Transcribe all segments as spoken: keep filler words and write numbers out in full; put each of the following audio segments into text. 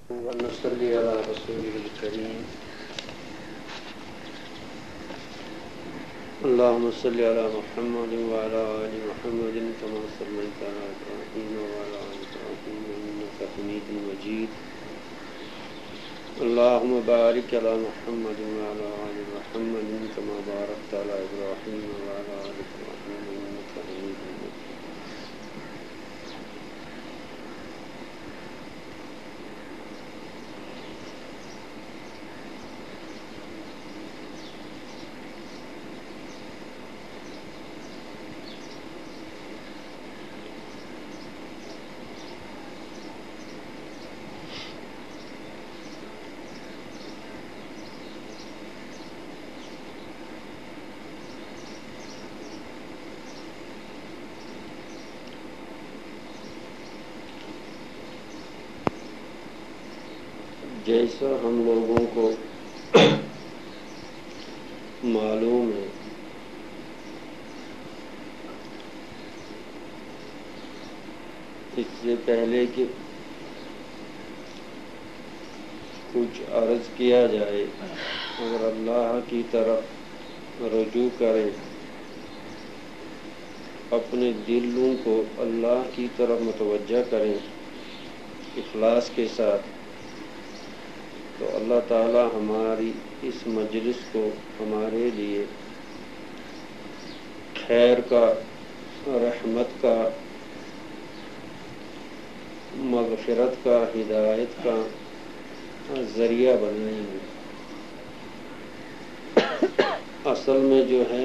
ونصلي على رسوله الكريم اللهم صل على محمد وعلى آل محمد كما صليت على إبراهيم وعلى آل إبراهيم إنك حميد مجيد اللهم بارك على محمد وعلى آل محمد كما باركت على إبراهيم وعلى آل إبراهيم إنك حميد مجيد. جیسا ہم لوگوں کو معلوم ہے اس سے پہلے کہ کچھ عرض کیا جائے اگر اللہ کی طرف رجوع کریں اپنے دلوں کو اللہ کی طرف متوجہ کریں اخلاص کے ساتھ تو اللہ تعالی ہماری اس مجلس کو ہمارے لیے خیر کا رحمت کا مغفرت کا ہدایت کا ذریعہ بنائیں گے. اصل میں جو ہے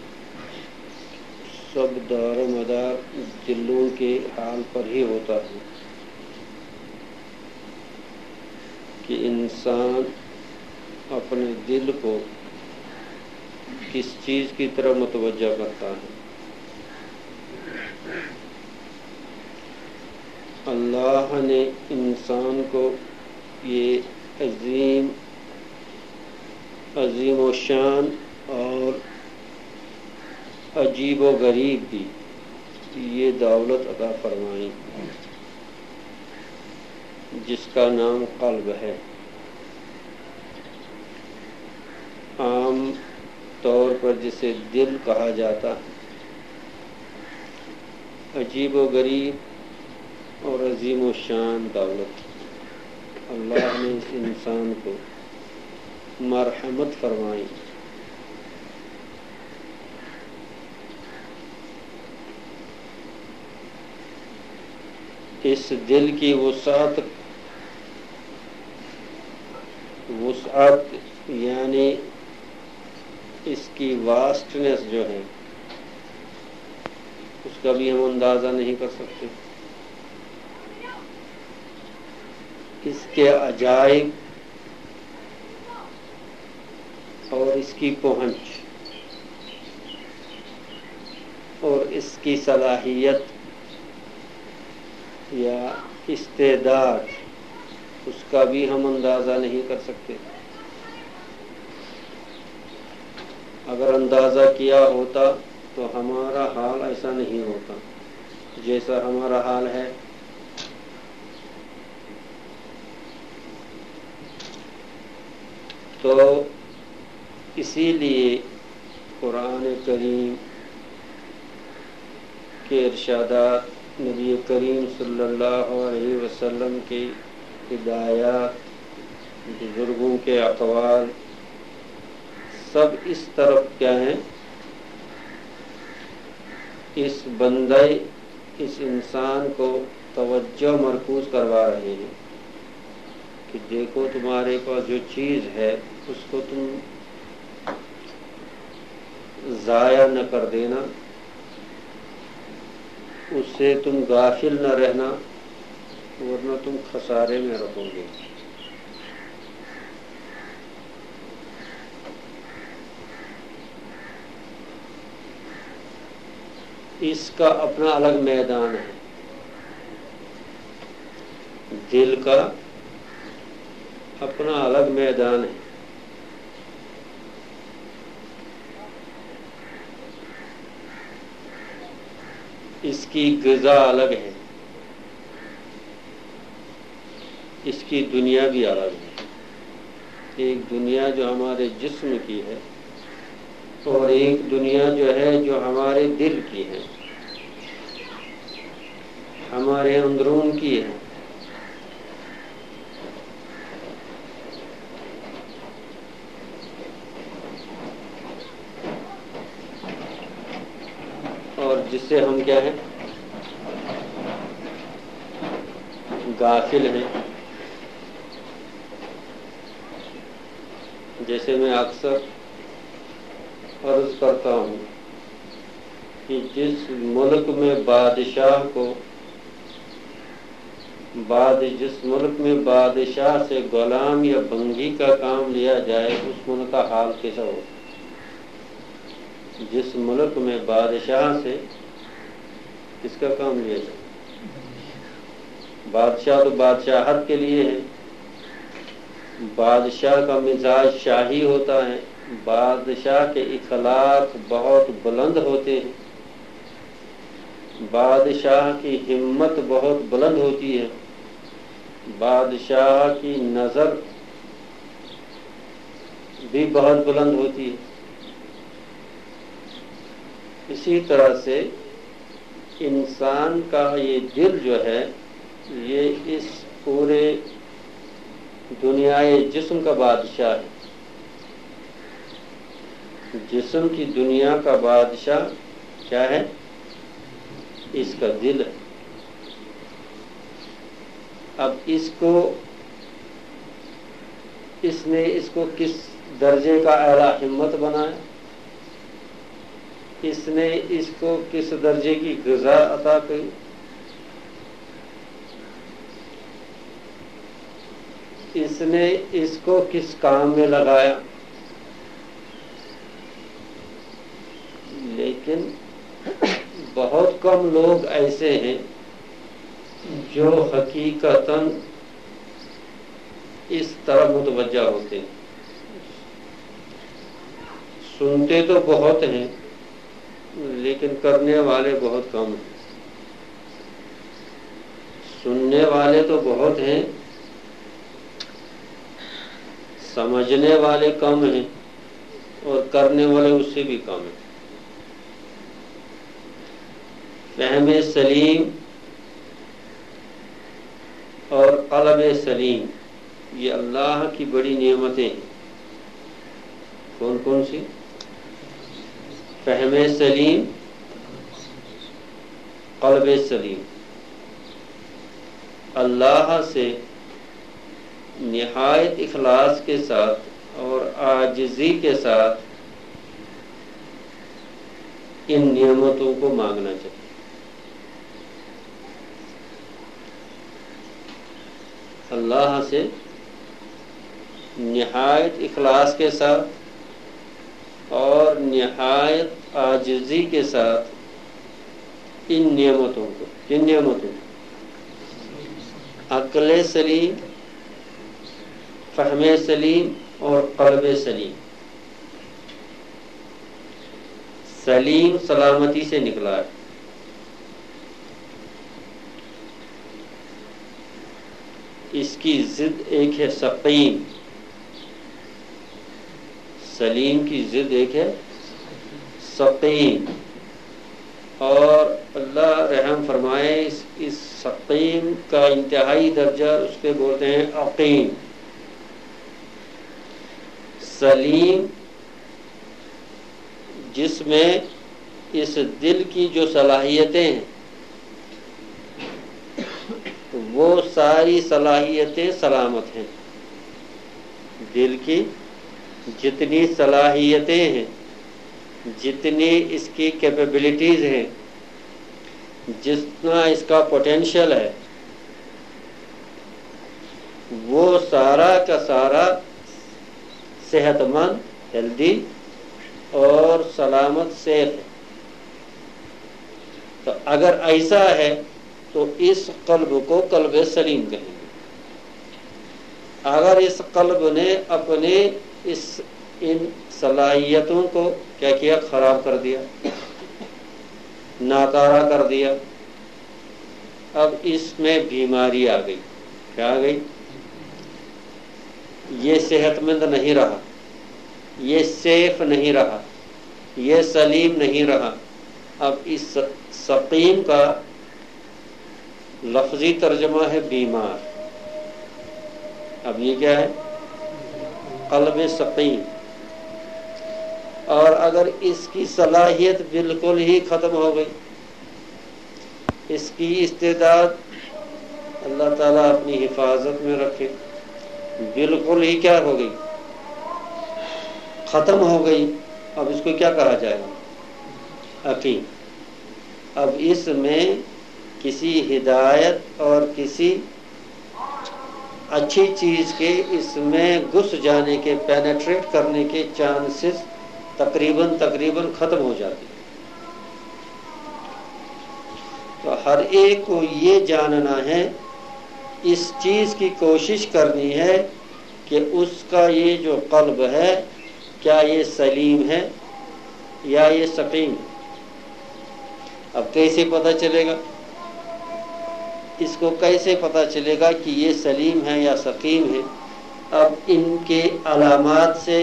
سب دار و مدار دلوں کے حال پر ہی ہوتا ہے کہ انسان اپنے دل کو کس چیز کی طرف متوجہ کرتا ہے. اللہ نے انسان کو یہ عظیم عظیم و شان اور عجیب و غریب دی یہ دولت عطا فرمائی جس کا نام قلب ہے. عام طور پر جسے دل کہا جاتا ہے. عجیب و غریب اور عظیم و شان دولت اللہ نے اس انسان کو مرحمت فرمائی. اس دل کی وسعت وسعت یعنی اس کی واسٹنس جو ہے اس کا بھی ہم اندازہ نہیں کر سکتے. اس کے عجائب اور اس کی پہنچ اور اس کی صلاحیت یا استعداد اس کا بھی ہم اندازہ نہیں کر سکتے. اگر اندازہ کیا ہوتا تو ہمارا حال ایسا نہیں ہوتا جیسا ہمارا حال ہے. تو اسی لیے قرآن کریم کے ارشادات نبی کریم صلی اللہ علیہ وسلم کی ہدایات بزرگوں کے اقوال سب اس طرف کیا ہیں اس بندے اس انسان کو توجہ مرکوز کروا رہے ہیں کہ دیکھو تمہارے پاس جو چیز ہے اس کو تم ضائع نہ کر دینا اس سے تم غافل نہ رہنا ورنہ تم خسارے میں رہو گے. اس کا اپنا الگ میدان ہے. دل کا اپنا الگ میدان ہے. اس کی غذا الگ ہے. اس کی دنیا بھی الگ ہے. ایک دنیا جو ہمارے جسم کی ہے اور ایک دنیا جو ہے جو ہمارے دل کی ہے، ہمارے اندرون کی ہے. اور جس سے ہم کیا ہیں، غافل ہیں. جیسے میں اکثر عرض کرتا ہوں کہ جس ملک میں بادشاہ کو بعد جس ملک میں بادشاہ سے غلام یا بنگی کا کام لیا جائے اس ملک کا حال کیسا ہو. جس ملک میں بادشاہ سے کس کا کام لیا جائے، بادشاہ تو بادشاہت کے لیے ہے، بادشاہ کا مزاج شاہی ہوتا ہے، بادشاہ کے اخلاق بہت بلند ہوتے ہیں، بادشاہ کی ہمت بہت بلند ہوتی ہے، بادشاہ کی نظر بھی بہت بلند ہوتی ہے. اسی طرح سے انسان کا یہ دل جو ہے یہ اس پورے دنیائے جسم کا بادشاہ ہے. جسم کی دنیا کا بادشاہ کیا ہے؟ اس کا دل ہے. اب اس کو اس نے اس کو کس درجے کا اعلیٰ ہمت بنایا، اس نے اس کو کس درجے کی غذا عطا کی، اس نے اس کو کس کام میں لگایا. لیکن بہت کم لوگ ایسے ہیں جو حقیقتاً اس طرح متوجہ ہوتے ہیں. سنتے تو بہت ہیں لیکن کرنے والے بہت کم ہیں. سننے والے تو بہت ہیں، سمجھنے والے کم ہیں اور کرنے والے اس سے بھی کم ہیں. فہم سلیم اور قلب سلیم یہ اللہ کی بڑی نعمتیں ہیں. کون کون سی؟ فہم سلیم، قلب سلیم. اللہ سے نہایت اخلاص کے ساتھ اور عاجزی کے ساتھ ان نعمتوں کو مانگنا چاہیے. اللہ سے نہایت اخلاص کے ساتھ اور نہایت عاجزی کے ساتھ ان نعمتوں کو، کن نعمتوں کو؟ عقل سلیم، فہم سلیم اور قلب سلیم. سلیم سلامتی سے نکلا ہے. اس کی ضد ایک ہے سقیم. سلیم کی ضد ایک ہے سقیم. اور اللہ رحم فرمائے اس, اس سقیم کا انتہائی درجہ اس پہ بولتے ہیں عقیم. سلیم جس میں اس دل کی جو صلاحیتیں ہیں وہ ساری صلاحیتیں سلامت ہیں. دل کی جتنی صلاحیتیں ہیں، جتنی اس کی کیپیبلٹیز ہیں، جتنا اس کا پوٹینشیل ہے، وہ سارا کا سارا صحت مند، ہیلدی اور سلامت سیف ہے. تو اگر ایسا ہے تو اس قلب کو قلب سلیم کہیں گے. اگر اس قلب نے اپنے اس ان صلاحیتوں کو کیا کیا؟ خراب کر دیا، ناکارہ کر دیا. اب اس میں بیماری آ گئی. کیا آ گئی؟ یہ صحت مند نہیں رہا، یہ سیف نہیں رہا، یہ سلیم نہیں رہا۔ اب اس سقیم کا لفظی ترجمہ ہے بیمار۔ اب یہ کیا ہے؟ قلب سقیم۔ اور اگر اس کی صلاحیت بالکل ہی ختم ہو گئی، اس کی استعداد اللہ تعالیٰ اپنی حفاظت میں رکھے، بالکل ہی کیا ہو گئی؟ ختم ہو گئی، اب اس کو کیا کہا جائے گا؟ عقیم۔ اب اس میں کسی ہدایت اور کسی اچھی چیز کے اس میں گھس جانے کے، پینیٹریٹ کرنے کے چانسز تقریباً تقریباً ختم ہو جاتے ہیں۔ تو ہر ایک کو یہ جاننا ہے، اس چیز کی کوشش کرنی ہے کہ اس کا یہ جو قلب ہے کیا یہ سلیم ہے یا یہ سقیم ہے۔ اب کیسے پتہ چلے گا؟ اس کو کیسے پتہ چلے گا کہ یہ سلیم ہے یا سقیم ہے؟ اب ان کے علامات سے،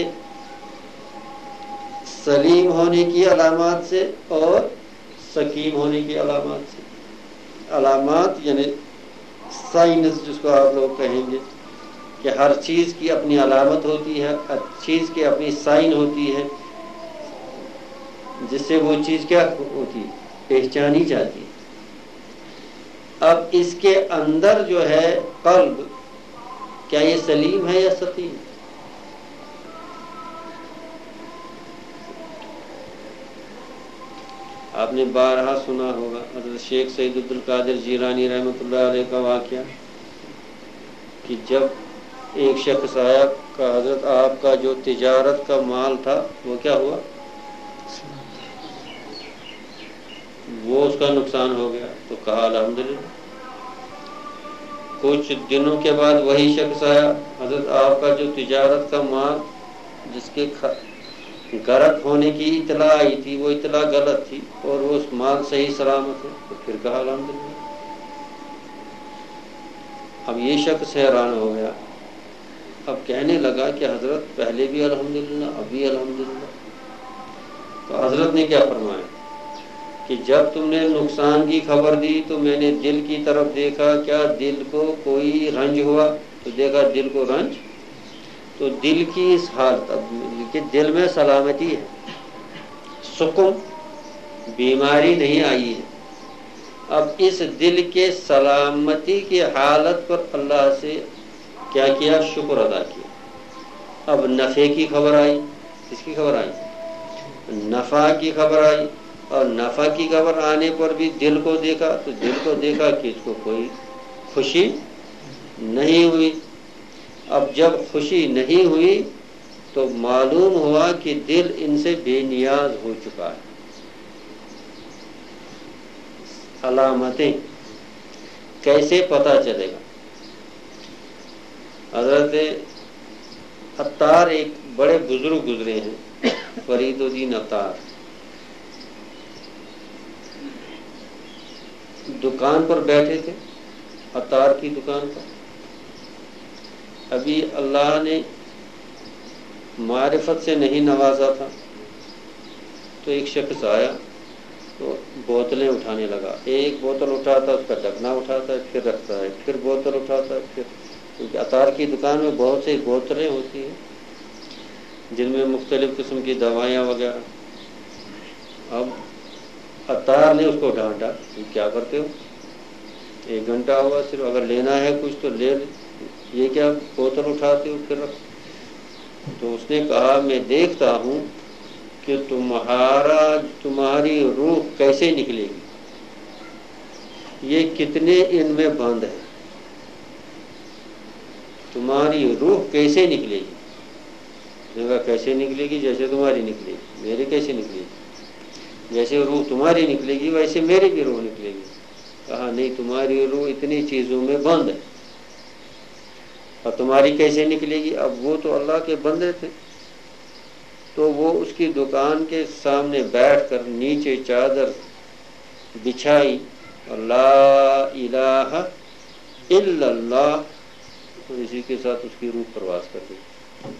سلیم ہونے کی علامات سے اور سقیم ہونے کی علامات سے۔ علامات یعنی سائنس جس کو آپ لوگ کہیں گے کہ ہر چیز کی اپنی علامت ہوتی ہے، ہر چیز کی اپنی سائن ہوتی ہے، جس سے وہ چیز کیا ہوتی ہے؟ پہچانی جاتی ہے۔ اب اس کے اندر جو ہے قلب، کیا یہ سلیم ہے یا سقیم؟ آپ نے بارہا سنا ہوگا حضرت شیخ سید عبد القادر جیلانی رحمۃ اللہ علیہ کا واقعہ کہ جب ایک شخص آیا کہ حضرت آپ کا جو تجارت کا مال تھا وہ کیا ہوا؟ وہ اس کا نقصان ہو گیا۔ تو کہا الحمدللہ۔ کچھ دنوں کے بعد وہی شخص آیا، حضرت آپ کا جو تجارت کا مال جس کے غرق ہونے کی اطلاع آئی تھی وہ اطلاع غلط تھی اور وہ اس مال صحیح سلامت ہے۔ تو پھر کہا الحمدللہ۔ اب یہ شخص حیران ہو گیا، اب کہنے لگا کہ حضرت پہلے بھی الحمدللہ، ابھی الحمدللہ۔ تو حضرت نے کیا فرمایا کہ جب تم نے نقصان کی خبر دی تو میں نے دل کی طرف دیکھا، کیا دل کو کوئی رنج ہوا؟ تو دیکھا دل کو رنج، تو دل کی اس حالت کہ دل میں سلامتی ہے، سکون، بیماری نہیں آئی ہے۔ اب اس دل کے سلامتی کی حالت پر اللہ سے کیا کیا؟ شکر ادا کیا۔ اب نفع کی خبر آئی، کس کی خبر آئی؟ نفع کی خبر آئی، اور نفع کی خبر آنے پر بھی دل کو دیکھا، تو دل کو دیکھا کہ اس کو کوئی خوشی نہیں ہوئی۔ اب جب خوشی نہیں ہوئی تو معلوم ہوا کہ دل ان سے بے نیاز ہو چکا ہے۔ علامتیں کیسے پتہ چلے گا؟ حضرت عطار ایک بڑے بزرگ گزرے ہیں، فرید الدین عطار، دکان پر بیٹھے تھے، عطار کی دکان پر۔ ابھی اللہ نے معرفت سے نہیں نوازا تھا، تو ایک شخص آیا تو بوتلیں اٹھانے لگا۔ ایک بوتل اٹھاتا، اس کا ڈھکنا اٹھاتا ہے، پھر رکھتا ہے، پھر بوتل اٹھاتا ہے، پھر، کیونکہ عطار کی دکان میں بہت سی بوتلیں ہوتی ہیں جن میں مختلف قسم کی دوائیاں وغیرہ۔ اب عطار نے اس کو ڈانٹا، تم کیا کرتے ہو؟ ایک گھنٹہ ہوا صرف، اگر لینا ہے کچھ تو لے لے، یہ کیا بوتل اٹھاتے ہو پھر رکھ۔ تو اس نے کہا میں دیکھتا ہوں کہ تمہارا تمہاری روح کیسے نکلے گی، یہ کتنے ان میں بند ہے، تمہاری روح کیسے نکلے گی؟ کہا کیسے نکلے گی؟ جیسے تمہاری نکلے گی۔ میری کیسے نکلے گی؟ جیسے روح تمہاری نکلے گی ویسے میری بھی روح نکلے گی۔ کہا نہیں، تمہاری روح اتنی چیزوں میں بند ہے، اور تمہاری کیسے نکلے گی؟ اب وہ تو اللہ کے بندے تھے، تو وہ اس کی دکان کے سامنے بیٹھ کر نیچے چادر بچھائی اور لا الہ الا اللہ اور اسی کے ساتھ اس کی روح پرواز کر گئی۔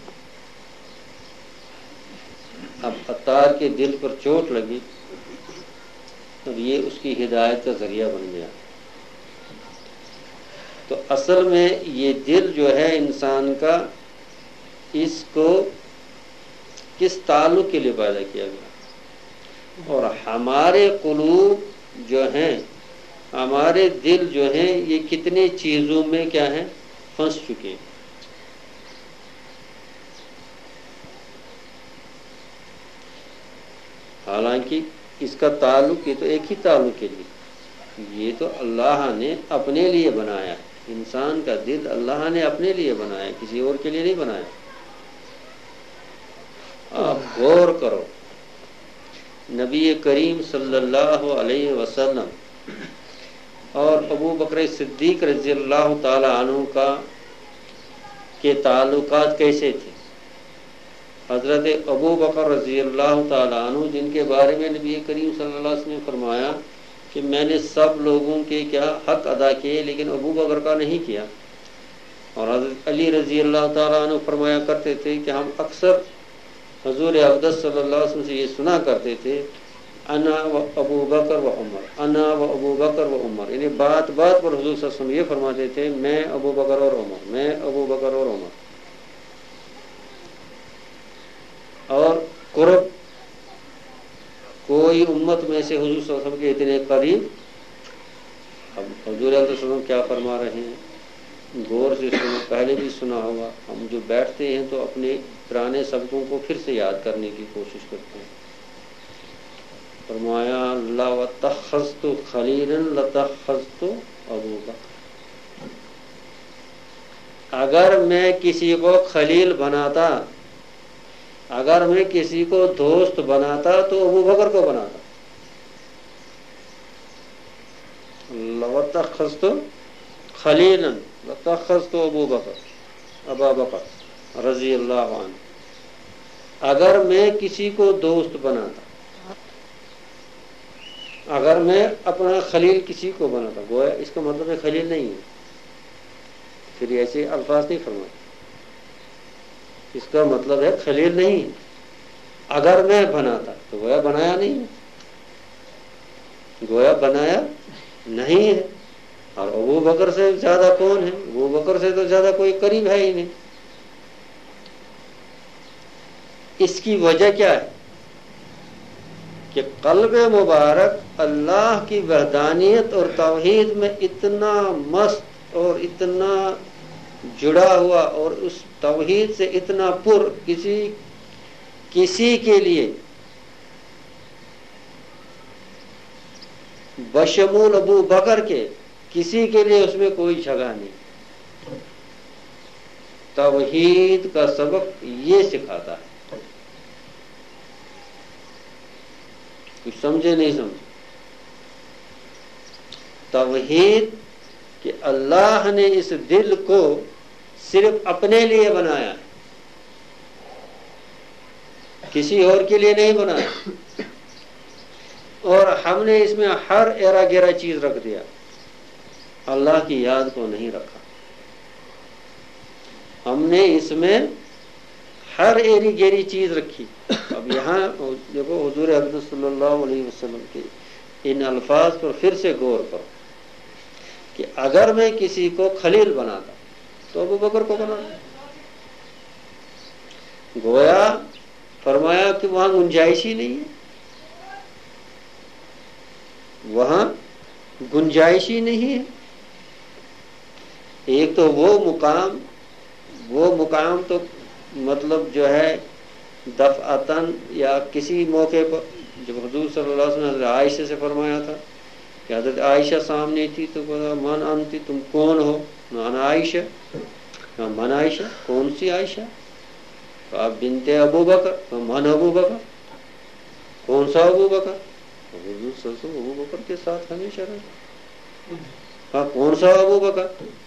اب عطار کے دل پر چوٹ لگی اور یہ اس کی ہدایت کا ذریعہ بن گیا۔ تو اصل میں یہ دل جو ہے انسان کا، اس کو کس تعلق کے لیے پیدا کیا گیا، اور ہمارے قلوب جو ہیں، ہمارے دل جو ہیں، یہ کتنی چیزوں میں کیا ہیں، پھنس چکے ہیں۔ حالانکہ اس کا تعلق یہ تو ایک ہی تعلق کے لیے، یہ تو اللہ نے اپنے لیے بنایا، انسان کا دل اللہ نے اپنے لیے بنایا، کسی اور کے لیے نہیں بنایا۔ آپ غور کرو، نبی کریم صلی اللہ علیہ وسلم اور ابو بکر صدیق رضی اللہ تعالی عنہ کا کے تعلقات کیسے تھے؟ حضرت ابو بکر رضی اللہ تعالی عنہ، جن کے بارے میں نبی کریم صلی اللہ علیہ وسلم نے فرمایا کہ میں نے سب لوگوں کے کیا حق ادا کیے لیکن ابو بکر کا نہیں کیا، اور حضرت علی رضی اللہ تعالیٰ عنہ فرمایا کرتے تھے کہ ہم اکثر حضور اقدس صلی اللہ علیہ وسلم سے یہ سنا کرتے تھے، انا و ابو بکر و عمر، انا و ابو بکر و عمر، یعنی بات بات پر حضور صلی اللہ علیہ وسلم یہ فرماتے تھے میں ابو بکر اور عمر، میں ابو بکر اور عمر۔ اور قرب، کوئی امت میں سے حضور صلی اللہ علیہ وسلم کے اتنے قریب، اب حضور علیہ وسلم کیا فرما رہے ہیں، غور سے سنو، پہلے بھی سنا ہوگا۔ ہم جو بیٹھتے ہیں تو اپنے پرانے سبقوں کو پھر سے یاد کرنے کی کوشش کرتے ہیں۔ فرمایا لَوَاتَّخَذْتُ خَلِيلًا لَاتَّخَذْتُ ابو بکر، اگر میں کسی کو خلیل بناتا، اگر میں کسی کو دوست بناتا تو ابو بکر کو بناتا۔ لَوَاتَّخَذْتُ خَلِيلًا لَاتَّخَذْتُ ابو بکر ابا بکر رضی اللہ عنہ، اگر میں کسی کو دوست بناتا، اگر میں اپنا خلیل کسی کو بناتا، گویا اس کا مطلب ہے خلیل نہیں ہے، پھر ایسے الفاظ نہیں فرمائے، اس کا مطلب ہے خلیل نہیں ہے۔ اگر میں بناتا تو گویا بنایا نہیں ہے، گویا بنایا نہیں ہے۔ اور ابو بکر سے زیادہ کون ہے؟ ابو بکر سے تو زیادہ کوئی قریب ہے ہی نہیں۔ اس کی وجہ کیا ہے کہ قلب مبارک اللہ کی وحدانیت اور توحید میں اتنا مست اور اتنا جڑا ہوا، اور اس توحید سے اتنا پر، کسی کسی کے لیے بشمول ابو بکر کے کسی کے لیے اس میں کوئی جگہ نہیں۔ توحید کا سبق یہ سکھاتا ہے، کچھ سمجھے نہیں سمجھے؟ توحید کہ اللہ نے اس دل کو صرف اپنے لیے بنایا، کسی اور کے لیے نہیں بنایا، اور ہم نے اس میں ہر ایرا گیرا چیز رکھ دیا، اللہ کی یاد کو نہیں رکھا۔ ہم نے اس میں ہر ایری گیری چیز رکھی۔ اب یہاں دیکھو حضور اقدس صلی اللہ علیہ وسلم کے ان الفاظ پر پھر سے غور کرو کہ اگر میں کسی کو خلیل بناتا تو ابو بکر کو بناتا۔ گویا فرمایا کہ وہاں گنجائش ہی نہیں ہے، وہاں گنجائش ہی نہیں ہے۔ ایک تو وہ مقام وہ مقام تو مطلب جو ہے دفعتاً یا کسی موقع پر، جب حضور صلی اللہ علیہ وسلم نے حضرت عائشہ سے فرمایا تھا کہ حضرت عائشہ سامنے تھی تو بولا من انت، تم کون ہو؟ انا عائشہ، من عائشہ، کون سی عائشہ؟ آپ بنت ابو بکر، من ابو بکر، کون سا ابو بکر؟ حضور صلی اللہ علیہ وسلم ابو بکر کے ساتھ ہمیشہ رہے۔ ہاں کون سا ابو بکر؟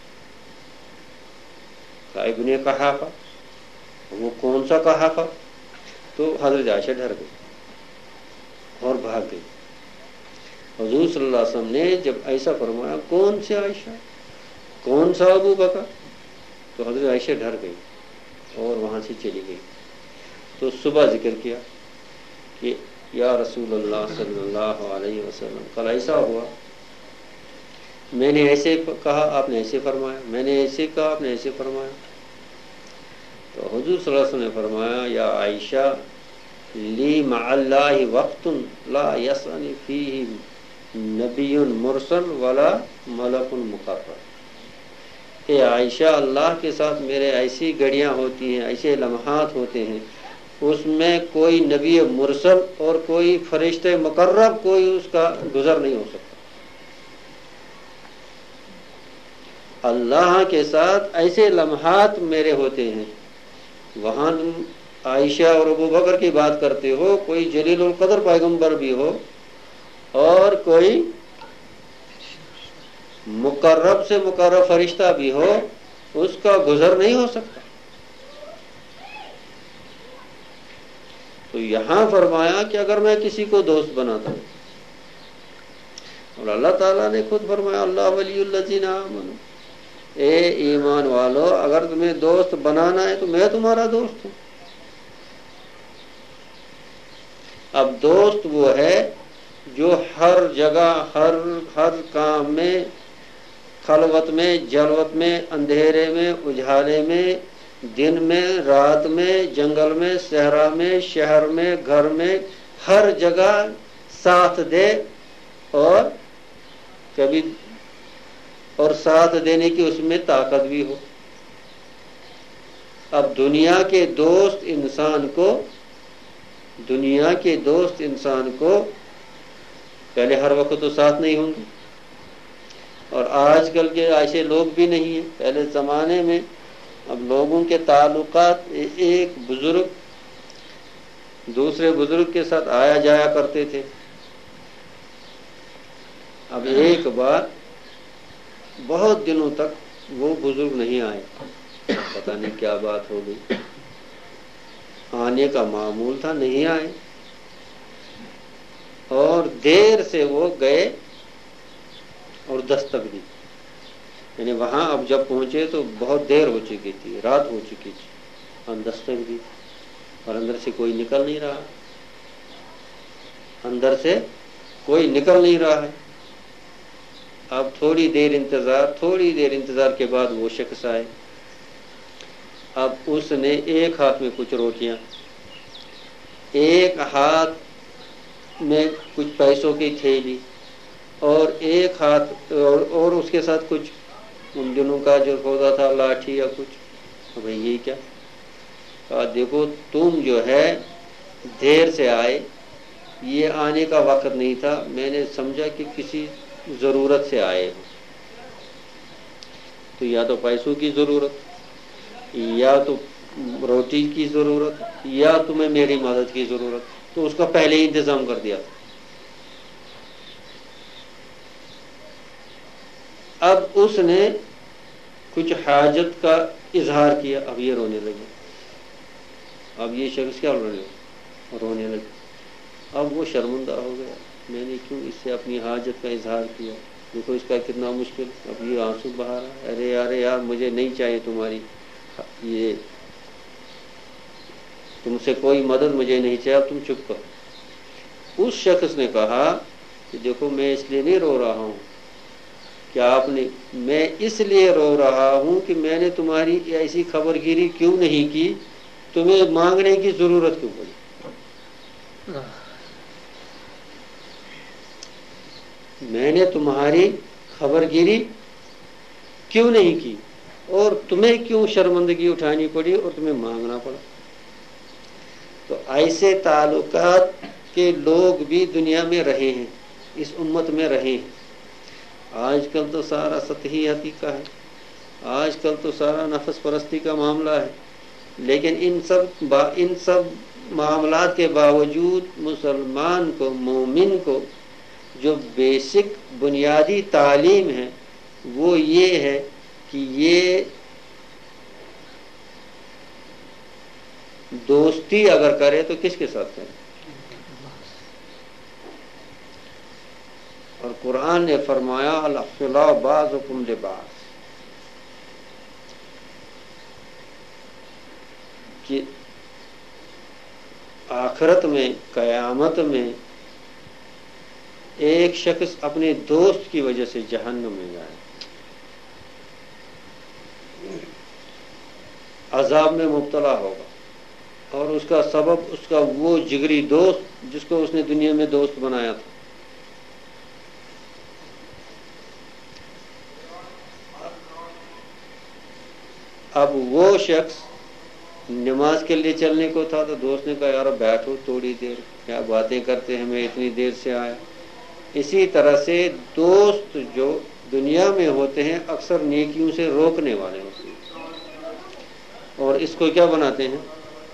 ابن قحافہ، وہ کون سا قحافہ؟ تو حضرت عائشہ ڈر گئی اور بھاگ گئی۔ حضور صلی اللہ علیہ وسلم نے جب ایسا فرمایا کون سے عائشہ، کون سا ابو بکر، تو حضرت عائشہ ڈر گئی اور وہاں سے چلی گئی. تو صبح ذکر کیا کہ یا رسول اللہ صلی اللہ علیہ وسلم کل ایسا ہوا، میں نے ایسے کہا آپ نے ایسے فرمایا، میں نے ایسے کہا آپ نے ایسے فرمایا. تو حضور صلی اللہ علیہ وسلم نے فرمایا یا عائشہ لی مع اللہ وقت لا یسعنی فیہ نبی مرسل ولا ملک مقرب. کہ عائشہ اللہ کے ساتھ میرے ایسی گھڑیاں ہوتی ہیں، ایسے لمحات ہوتے ہیں، اس میں کوئی نبی مرسل اور کوئی فرشتہ مقرب کوئی اس کا گزر نہیں ہو سکتا. اللہ کے ساتھ ایسے لمحات میرے ہوتے ہیں. وہاں تم عائشہ اور ابو بکر کی بات کرتے ہو، کوئی جلیل القدر پیغمبر بھی ہو اور کوئی مقرب سے مقرب فرشتہ بھی ہو، اس کا گزر نہیں ہو سکتا. تو یہاں فرمایا کہ اگر میں کسی کو دوست بناتا ہوں، اور اللہ تعالیٰ نے خود فرمایا اللہ ولی الذین آمنوا، اے ایمان والو اگر تمہیں دوست بنانا ہے تو میں تمہارا دوست ہوں. اب دوست وہ ہے جو ہر جگہ ہر ہر کام میں، خلوت میں، جلوت میں، اندھیرے میں، اجالے میں، دن میں، رات میں، جنگل میں، صحرا میں، شہر میں، گھر میں، ہر جگہ ساتھ دے اور کبھی اور ساتھ دینے کی اس میں طاقت بھی ہو. اب دنیا کے دوست انسان کو دنیا کے دوست انسان کو پہلے ہر وقت تو ساتھ نہیں ہوں گے، اور آج کل کے ایسے لوگ بھی نہیں ہیں. پہلے زمانے میں اب لوگوں کے تعلقات، ایک بزرگ دوسرے بزرگ کے ساتھ آیا جایا کرتے تھے. اب ایک بار بہت دنوں تک وہ بزرگ نہیں آئے، پتہ نہیں کیا بات ہو گئی، آنے کا معمول تھا نہیں آئے، اور دیر سے وہ گئے اور دستک دی. یعنی وہاں اب جب پہنچے تو بہت دیر ہو چکی تھی، رات ہو چکی تھی، ہم دستک دی اور اندر سے کوئی نکل نہیں رہا، اندر سے کوئی نکل نہیں رہا ہے. اب تھوڑی دیر انتظار تھوڑی دیر انتظار کے بعد وہ شخص آئے. اب اس نے ایک ہاتھ میں کچھ روٹیاں، ایک ہاتھ میں کچھ پیسوں کی تھیلی، اور ایک ہاتھ اور, اور اس کے ساتھ کچھ ان دنوں کا جو ہوتا تھا لاٹھی یا کچھ. بھائی یہ کیا؟ کہا دیکھو تم جو ہے دیر سے آئے، یہ آنے کا وقت نہیں تھا، میں نے سمجھا کہ کسی ضرورت سے آئے ہو، تو یا تو پیسوں کی ضرورت، یا تو روٹی کی ضرورت، یا تمہیں میری مدد کی ضرورت، تو اس کا پہلے ہی انتظام کر دیا تھا. اب اس نے کچھ حاجت کا اظہار کیا، اب یہ رونے لگے. اب یہ شخص کیا رونے رونے لگے اب وہ شرمندہ ہو گیا، میں نے کیوں اس سے اپنی حاجت کا اظہار کیا، دیکھو اس کا کتنا مشکل. اب یہ آنسو بہا رہا ہے، ارے یار یار مجھے نہیں چاہیے تمہاری یہ تم سے کوئی مدد مجھے نہیں چاہیے، اب تم چپ کرو. اس شخص نے کہا کہ دیکھو میں اس لیے نہیں رو رہا ہوں کہ آپ نے میں اس لیے رو رہا ہوں کہ میں نے تمہاری ایسی خبر گیری کیوں نہیں کی، تمہیں مانگنے کی ضرورت کیوں پڑی. میں نے تمہاری خبر گیری کیوں نہیں کی اور تمہیں کیوں شرمندگی اٹھانی پڑی اور تمہیں مانگنا پڑا. تو ایسے تعلقات کے لوگ بھی دنیا میں رہے ہیں، اس امت میں رہے ہیں. آج کل تو سارا سطحی عقیقہ ہے، آج کل تو سارا نفس پرستی کا معاملہ ہے، لیکن ان سب با ان سب معاملات کے باوجود مسلمان کو، مومن کو جو بیسک بنیادی تعلیم ہے وہ یہ ہے کہ یہ دوستی اگر کرے تو کس کے ساتھ کرے. اور قرآن نے فرمایا الاخلاء بعضکم لبعض، کہ آخرت میں قیامت میں ایک شخص اپنے دوست کی وجہ سے جہنم میں جائے، عذاب میں مبتلا ہوگا، اور اس کا سبب اس کا وہ جگری دوست جس کو اس نے دنیا میں دوست بنایا تھا۔ اب وہ شخص نماز کے لیے چلنے کو تھا تو دوست نے کہا یار بیٹھو تھوڑی دیر، کیا باتیں کرتے ہیں، میں اتنی دیر سے آیا۔ اسی طرح سے دوست جو دنیا میں ہوتے ہیں اکثر نیکیوں سے روکنے والے ہوتے ہیں، اور اس کو کیا بناتے ہیں؟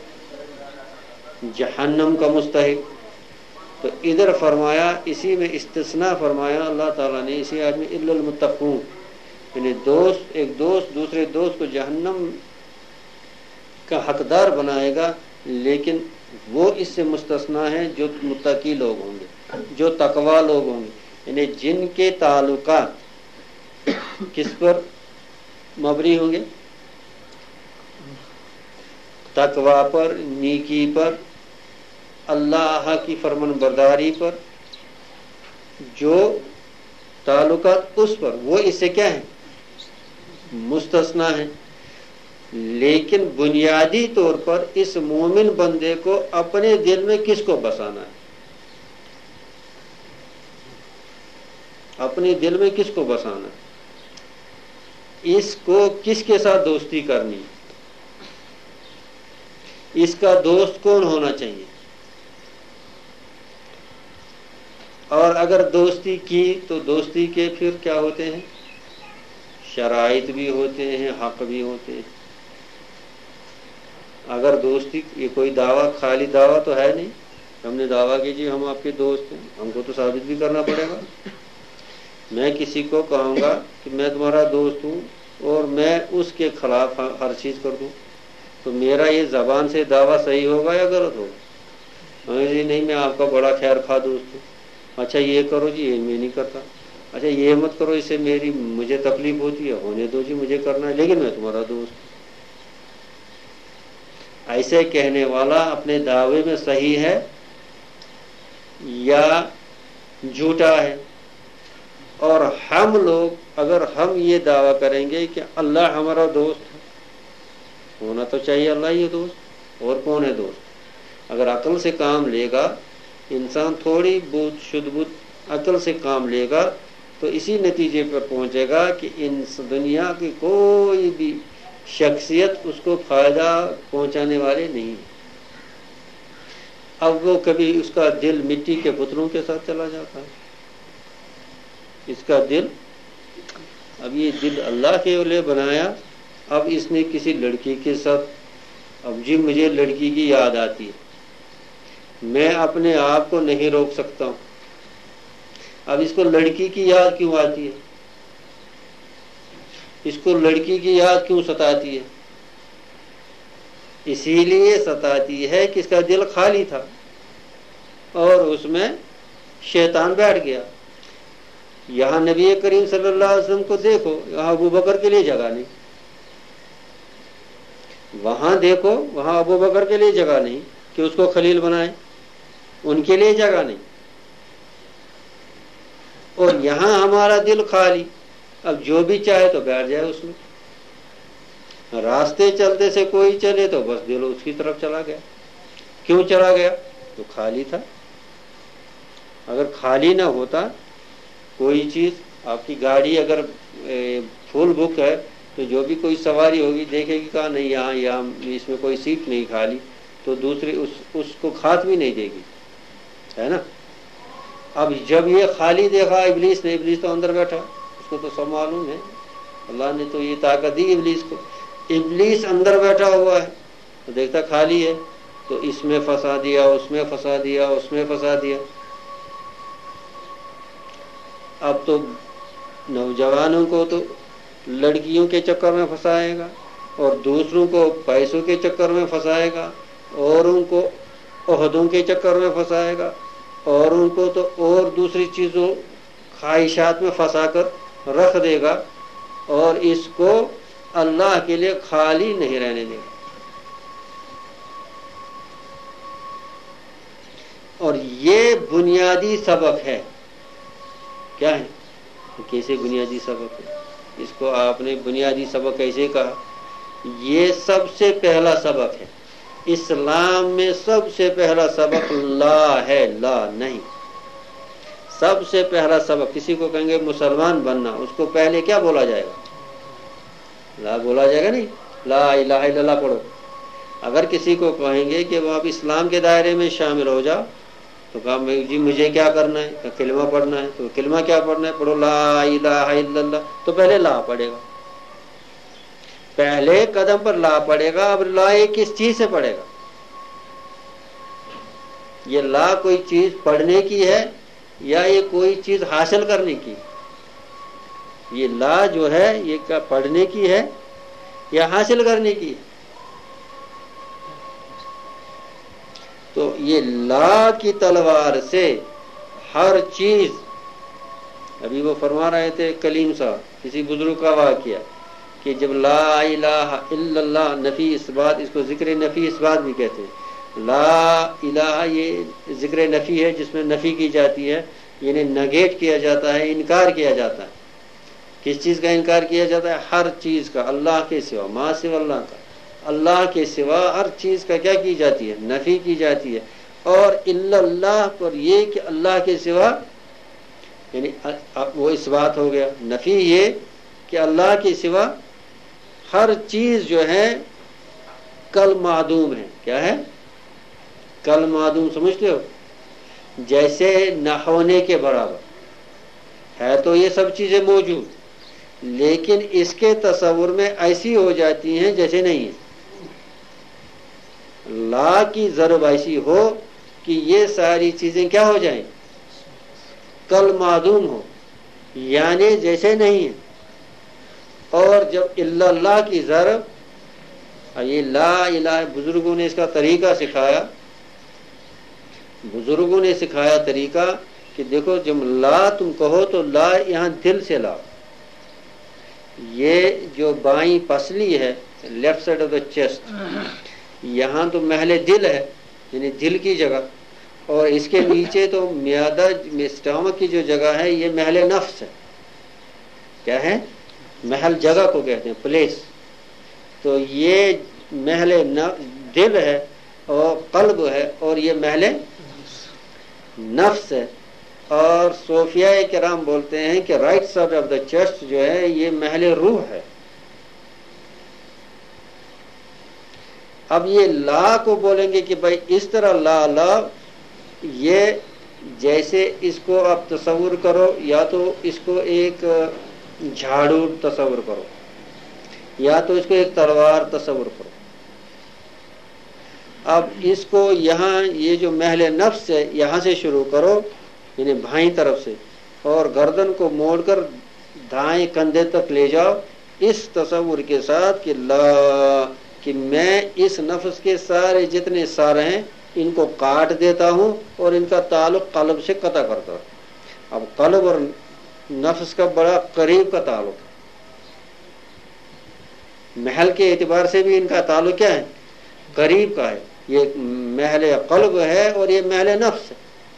جہنم کا مستحق۔ تو ادھر فرمایا، اسی میں استثناء فرمایا اللہ تعالیٰ نے اسی آیت میں الا المتقون، یعنی دوست ایک دوست دوسرے دوست کو جہنم کا حقدار بنائے گا، لیکن وہ اس سے مستثنا ہیں جو متقی لوگ ہوں گے، جو تقوی لوگ ہوں گے، یعنی جن کے تعلقات کس پر مبنی ہوں گے؟ تقوی پر، نیکی پر، اللہ کی فرمان برداری پر، جو تعلقات اس پر، وہ اس سے کیا ہے؟ مستثنا ہے۔ لیکن بنیادی طور پر اس مومن بندے کو اپنے دل میں کس کو بسانا ہے؟ اپنے دل میں کس کو بسانا ہے؟ اس کو کس کے ساتھ دوستی کرنی ہے؟ اس کا دوست کون ہونا چاہیے؟ اور اگر دوستی کی تو دوستی کے پھر کیا ہوتے ہیں؟ شرائط بھی ہوتے ہیں، حق بھی ہوتے ہیں۔ اگر دوستی یہ کوئی دعویٰ خالی دعویٰ تو ہے نہیں، ہم نے دعویٰ کی جی ہم آپ کے دوست ہیں، ہم کو تو ثابت بھی کرنا پڑے گا۔ میں کسی کو کہوں گا کہ میں تمہارا دوست ہوں اور میں اس کے خلاف ہر چیز کر دوں تو میرا یہ زبان سے دعویٰ صحیح ہوگا یا غلط ہوگا؟ جی نہیں میں آپ کا بڑا خیر خواہ دوست ہوں، اچھا یہ کرو جی، یہ میں نہیں کرتا، اچھا یہ مت کرو، اس سے میری مجھے تکلیف ہوتی ہے، ہونے دو جی مجھے کرنا ہے، لیکن میں تمہارا دوست ہوں۔ ایسے کہنے والا اپنے دعوے میں صحیح ہے یا جھوٹا ہے؟ اور ہم لوگ اگر ہم یہ دعویٰ کریں گے کہ اللہ ہمارا دوست ہے، ہونا تو چاہیے اللہ یہ دوست، اور کون ہے دوست؟ اگر عقل سے کام لے گا انسان، تھوڑی بہت شدھ بت عقل سے کام لے گا تو اسی نتیجے پر پہنچے گا کہ ان دنیا کی کوئی بھی شخصیت اس کو فائدہ پہنچانے والے نہیں۔ اب وہ کبھی اس کا دل مٹی کے پتلوں کے ساتھ چلا جاتا ہے، اس کا دل، اب یہ دل اللہ کے لیے بنایا، اب اس نے کسی لڑکی کے ساتھ، اب جی مجھے لڑکی کی یاد آتی ہے، میں اپنے آپ کو نہیں روک سکتا ہوں، اب اس کو لڑکی کی یاد کیوں آتی ہے؟ اس کو لڑکی کی یاد کیوں ستاتی ہے؟ اسی لیے ستاتی ہے کہ اس کا دل خالی تھا اور اس میں شیطان بیٹھ گیا۔ یہاں نبی کریم صلی اللہ علیہ وسلم کو دیکھو، یہاں ابو بکر کے لیے جگہ نہیں، وہاں دیکھو وہاں ابو بکر کے لیے جگہ نہیں کہ اس کو خلیل بنائے، ان کے لیے جگہ نہیں، اور یہاں ہمارا دل خالی، اب جو بھی چاہے تو بیٹھ جائے اس میں۔ راستے چلتے سے کوئی چلے تو بس دل اس کی طرف چلا گیا۔ کیوں چلا گیا؟ تو خالی تھا۔ اگر خالی نہ ہوتا کوئی چیز، آپ کی گاڑی اگر فل بک ہے تو جو بھی کوئی سواری ہوگی دیکھے گی کہا نہیں یہاں یہاں اس میں کوئی سیٹ نہیں خالی، تو دوسری اس اس کو کھات بھی نہیں دے گی، ہے نا۔ اب جب یہ خالی دیکھا ابلیس نے، ابلیس تو اندر بیٹھا، اس کو تو سب معلوم ہے، اللہ نے تو یہ طاقت دی ابلیس کو، ابلیس اندر بیٹھا ہوا ہے تو دیکھتا خالی ہے تو اس میں پھنسا دیا، اس میں پھنسا دیا، اس میں پھنسا دیا۔ اب تو نوجوانوں کو تو لڑکیوں کے چکر میں پھنسائے گا، اور دوسروں کو پیسوں کے چکر میں پھنسائے گا، اور ان کو عہدوں کے چکر میں پھنسائے گا، اور ان کو تو اور دوسری چیزوں خواہشات میں پھنسا کر رکھ دے گا، اور اس کو اللہ کے لیے خالی نہیں رہنے دے گا۔ اور یہ بنیادی سبق ہے. کیا ہے؟ کیسے بنیادی سبق ہے؟ اس کو آپ نے بنیادی سبق کیسے کہا؟ یہ سب سے پہلا سبق ہے. اسلام میں سب سے پہلا سبق لا ہے، لا نہیں. سب سے پہلا سبق کسی کو کہیں گے مسلمان بننا، اس کو پہلے کیا بولا جائے گا؟ لا بولا جائے گا. نہیں، لا الہ الا اللہ پڑھو. اگر کسی کو کہیں گے کہ وہ آپ اسلام کے دائرے میں شامل ہو جاؤ تو کہا جی مجھے کیا کرنا ہے؟ کہ کلمہ پڑھنا ہے. تو کلمہ کیا پڑھنا ہے؟ پڑھو لا الہ الا اللہ. تو پہلے لا پڑھے گا، پہلے قدم پر لا پڑے گا. اب لا یہ کس چیز سے پڑھے گا؟ یہ لا کوئی چیز پڑھنے کی ہے یا یہ کوئی چیز حاصل کرنے کی؟ یہ لا جو ہے یہ کیا پڑھنے کی ہے یا حاصل کرنے کی ہے؟ تو یہ لا کی تلوار سے ہر چیز، ابھی وہ فرما رہے تھے کلیم صاحب، کسی بزرگ کا واقعہ کہ جب لا الہ الا اللہ نفی اس بات، اس کو ذکر نفی اس بات بھی کہتے ہیں. لا الہ یہ ذکر نفی ہے جس میں نفی کی جاتی ہے، یعنی نگیٹ کیا جاتا ہے، انکار کیا جاتا ہے. کس چیز کا انکار کیا جاتا ہے؟ ہر چیز کا، اللہ کے سوا، ما سوا اللہ کا، اللہ کے سوا ہر چیز کا کیا کی جاتی ہے؟ نفی کی جاتی ہے. اور الا اللہ پر یہ کہ اللہ کے سوا، یعنی وہ اس بات ہو گیا. نفی یہ کہ اللہ کے سوا ہر چیز جو ہے کل معدوم ہے. کیا ہے؟ کل معدوم. سمجھتے ہو؟ جیسے نہ ہونے کے برابر ہے. تو یہ سب چیزیں موجود، لیکن اس کے تصور میں ایسی ہو جاتی ہیں جیسے نہیں ہے. لا کی ضرب ایسی ہو کہ یہ ساری چیزیں کیا ہو جائیں؟ کل معدوم ہو، یعنی جیسے نہیں ہے. اور جب الا اللہ کی ضرب، یہ لا الہ، بزرگوں نے اس کا طریقہ سکھایا. بزرگوں نے سکھایا طریقہ کہ دیکھو جب لا تم کہو تو لا یہاں دل سے لاؤ. یہ جو بائیں پسلی ہے، left side of the chest, یہاں تو محل دل ہے، یعنی دل کی جگہ. اور اس کے نیچے تو میادہ اسٹامک کی جو جگہ ہے یہ محل نفس ہے. کیا ہے؟ محل جگہ کو کہتے ہیں، پلیس. تو یہ محل دل ہے اور قلب ہے، اور یہ محل نفس ہے. اور صوفیاء کرام بولتے ہیں کہ right side of the chest جو ہے یہ محل روح ہے. اب یہ لا کو بولیں گے کہ بھائی اس طرح لا لا، یہ جیسے اس کو آپ تصور کرو، یا تو اس کو ایک جھاڑو تصور کرو یا تو اس کو ایک تلوار تصور کرو. اب اس کو یہاں یہ جو محل نفس ہے یہاں سے شروع کرو، یعنی بائیں طرف سے، اور گردن کو موڑ کر دائیں کندھے تک لے جاؤ اس تصور کے ساتھ کہ لا، کہ میں اس نفس کے سارے جتنے سارے ہیں ان کو کاٹ دیتا ہوں اور ان کا تعلق قلب سے قطع کرتا ہوں. اب قلب اور نفس کا بڑا قریب کا تعلق ہے. محل کے اعتبار سے بھی ان کا تعلق کیا ہے؟ قریب کا ہے. یہ محل قلب ہے اور یہ محل نفس ہے.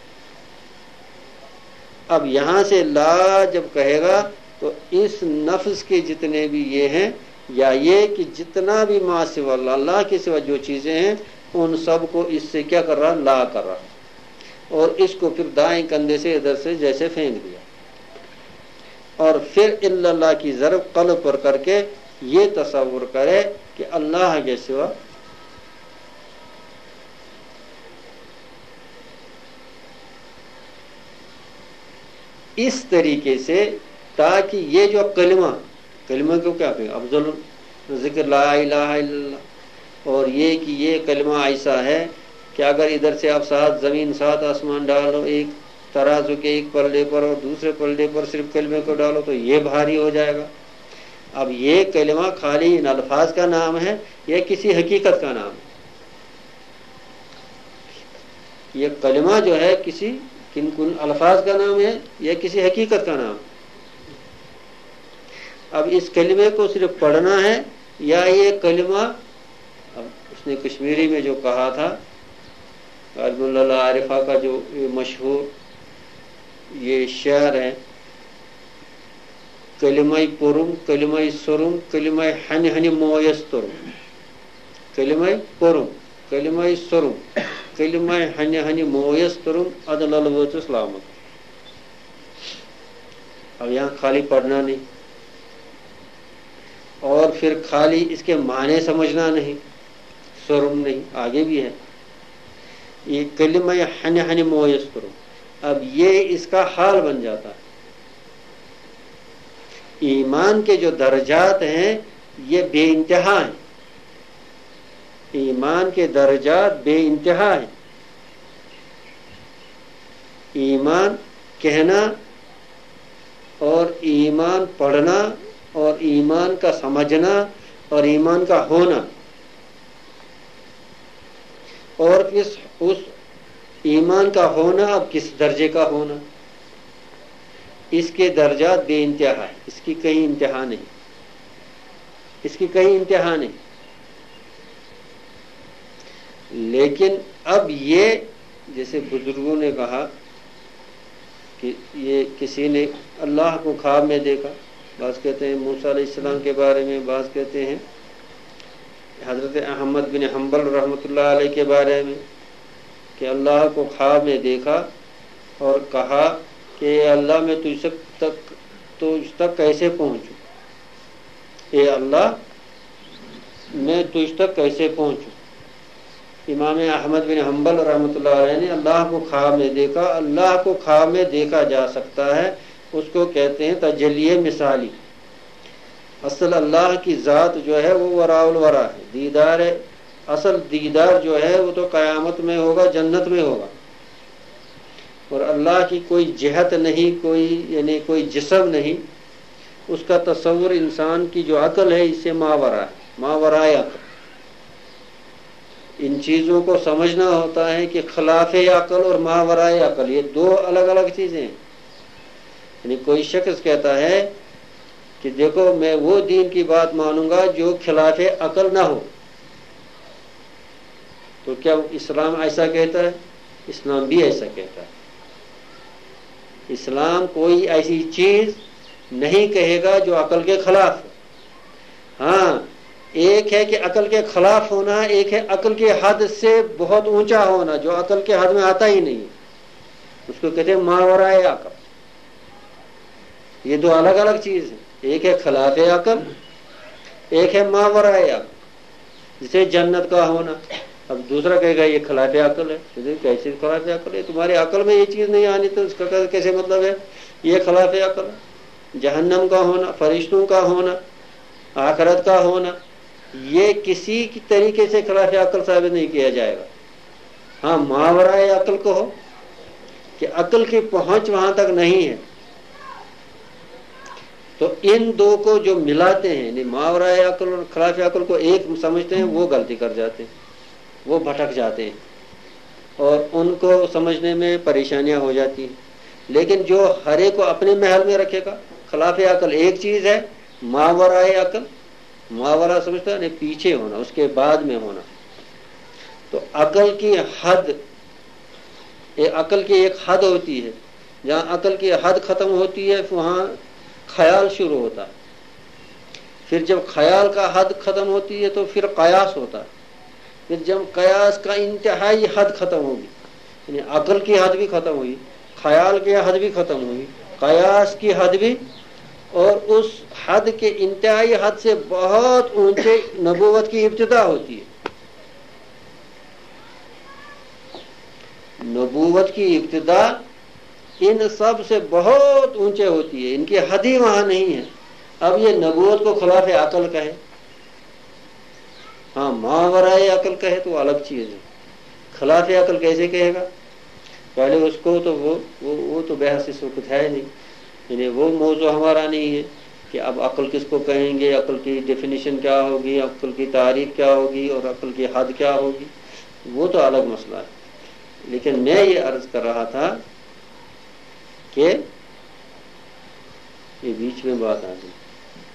اب یہاں سے لا جب کہے گا تو اس نفس کے جتنے بھی یہ ہیں، یا یہ کہ جتنا بھی ما سوا اللہ، اللہ کے سوا جو چیزیں ہیں ان سب کو اس سے کیا کر رہا؟ لا کر رہا. اور اس کو پھر دائیں کندھے سے ادھر سے جیسے پھینک دیا، اور پھر الا اللہ کی ضرب قلب پر کر کے یہ تصور کرے کہ اللہ کے سوا اس طریقے سے، تاکہ یہ جو کلمہ کلمہ کو کیا کہیں؟ افضل ذکر لا الہ الا اللہ. اور یہ کہ یہ کلمہ ایسا ہے کہ اگر ادھر سے آپ سات زمین سات آسمان ڈالو ایک ترازو کے ایک پلڑے پر اور دوسرے پلڑے پر صرف کلمے کو ڈالو تو یہ بھاری ہو جائے گا. اب یہ کلمہ خالی ان الفاظ کا نام ہے یا کسی حقیقت کا نام ہے؟ یہ کلمہ جو ہے کسی کن کن الفاظ کا نام ہے یا کسی حقیقت کا نام؟ اب اس کلمے کو صرف پڑھنا ہے یا یہ کلمہ، اب اس نے کشمیری میں جو کہا تھا عالم اللہ عارفہ کا جو مشہور یہ شعر ہے، کلمہ پرم کلمہ سرم کلمہ ہن ہن مویس ترم، کلمہ پرم کلمہ سرم کلمہ ہن ہن مویس ترم عدل الوت اسلامت. اب یہاں خالی پڑھنا نہیں اور پھر خالی اس کے معنی سمجھنا نہیں، سرم نہیں، آگے بھی ہے یہ کلمہ ہن ہن مویس ترم. اب یہ اس کا حال بن جاتا ہے. ایمان کے جو درجات ہیں یہ بے انتہا ہیں، ایمان کے درجات بے انتہا ہیں. ایمان کہنا اور ایمان پڑھنا اور ایمان کا سمجھنا اور ایمان کا ہونا اور اس اس ایمان کا ہونا اب کس درجے کا ہونا، اس کے درجات بے انتہا ہے، اس کی کہیں انتہا نہیں، اس کی کہیں انتہا نہیں. لیکن اب یہ جیسے بزرگوں نے کہا کہ یہ کسی نے اللہ کو خواب میں دیکھا، بعض کہتے ہیں موسیٰ علیہ السلام کے بارے میں، بعض کہتے ہیں حضرت احمد بن حنبل رحمۃ اللہ علیہ کے بارے میں کہ اللہ کو خواب میں دیکھا اور کہا کہ اے اللہ میں تجھ تک تجھ تک کیسے پہنچوں، اے اللہ میں تجھ تک کیسے پہنچوں. امام احمد بن حنبل رحمۃ اللہ علیہ نے اللہ کو خواب میں دیکھا. اللہ کو خواب میں دیکھا جا سکتا ہے، اس کو کہتے ہیں تجلی مثالی. اصل اللہ کی ذات جو ہے وہ وراء الورا ہے، دیدار اصل دیدار جو ہے وہ تو قیامت میں ہوگا، جنت میں ہوگا. اور اللہ کی کوئی جہت نہیں، کوئی یعنی کوئی جسم نہیں، اس کا تصور انسان کی جو عقل ہے اس سے ماورا ہے، ماورائے عقل. ان چیزوں کو سمجھنا ہوتا ہے کہ خلاف عقل اور ماورائے عقل یہ دو الگ الگ چیزیں ہیں. یعنی کوئی شخص کہتا ہے کہ دیکھو میں وہ دین کی بات مانوں گا جو خلاف عقل نہ ہو، تو کیا اسلام ایسا کہتا ہے؟ اسلام بھی ایسا کہتا ہے. اسلام کوئی ایسی چیز نہیں کہے گا جو عقل کے خلاف ہے. ہاں ایک ہے کہ عقل کے خلاف ہونا، ایک ہے عقل کے حد سے بہت اونچا ہونا جو عقل کے حد میں آتا ہی نہیں، اس کو کہتے ہیں ماورائے عقل. یہ دو الگ الگ چیز ہیں، ایک ہے خلاف عقل، ایک ہے ماورائے عقل. جسے جنت کا ہونا، اب دوسرا کہے گا یہ خلاف عقل ہے. کیسے خلاف عقل ہے؟ تمہاری عقل میں یہ چیز نہیں آنی تو اس کا کیسے مطلب ہے یہ خلاف عقل ہے؟ جہنم کا ہونا، فرشتوں کا ہونا، آخرت کا ہونا، یہ کسی کی طریقے سے خلاف عقل ثابت نہیں کیا جائے گا. ہاں ماورائے عقل کو ہو کہ عقل کی پہنچ وہاں تک نہیں ہے، تو ان دو کو جو ملاتے ہیں یعنی ماورائے عقل اور خلاف عقل کو ایک سمجھتے ہیں، وہ غلطی کر جاتے ہیں، وہ بھٹک جاتے ہیں اور ان کو سمجھنے میں پریشانیاں ہو جاتی ہیں. لیکن جو ہر ایک کو اپنے محل میں رکھے گا، خلاف عقل ایک چیز ہے، ماورائے عقل ماورا سمجھتا ہے پیچھے ہونا، اس کے بعد میں ہونا. تو عقل کی حد، عقل کی ایک حد ہوتی ہے، جہاں عقل کی حد ختم ہوتی ہے وہاں خیال شروع ہوتا ہے. پھر جب خیال کا حد ختم ہوتی ہے تو پھر قیاس ہوتا ہے. پھر جب قیاس کا انتہائی حد ختم ہوگی، یعنی عقل کی حد بھی ختم ہوئی، خیال کی حد بھی ختم ہوئی، قیاس کی حد بھی، اور اس حد کے انتہائی حد سے بہت اونچے نبوت کی ابتدا ہوتی ہے. نبوت کی ابتدا ان سب سے بہت اونچے ہوتی ہے، ان کی حد ہی وہاں نہیں ہے. اب یہ نبوت کو خلاف عقل کہے، ہاں ماورائے عقل کہے تو الگ چیز ہے. خلاف عقل کیسے کہے گا؟ پہلے اس کو تو وہ وہ, وہ تو بحث اس وقت ہے نہیں، یعنی وہ موضوع ہمارا نہیں ہے کہ اب عقل کس کو کہیں گے، عقل کی ڈیفینیشن کیا ہوگی، عقل کی تعریف کیا ہوگی اور عقل کی حد کیا ہوگی، وہ تو الگ مسئلہ ہے. لیکن میں یہ عرض کر رہا تھا کہ یہ بیچ میں بات آ گئی.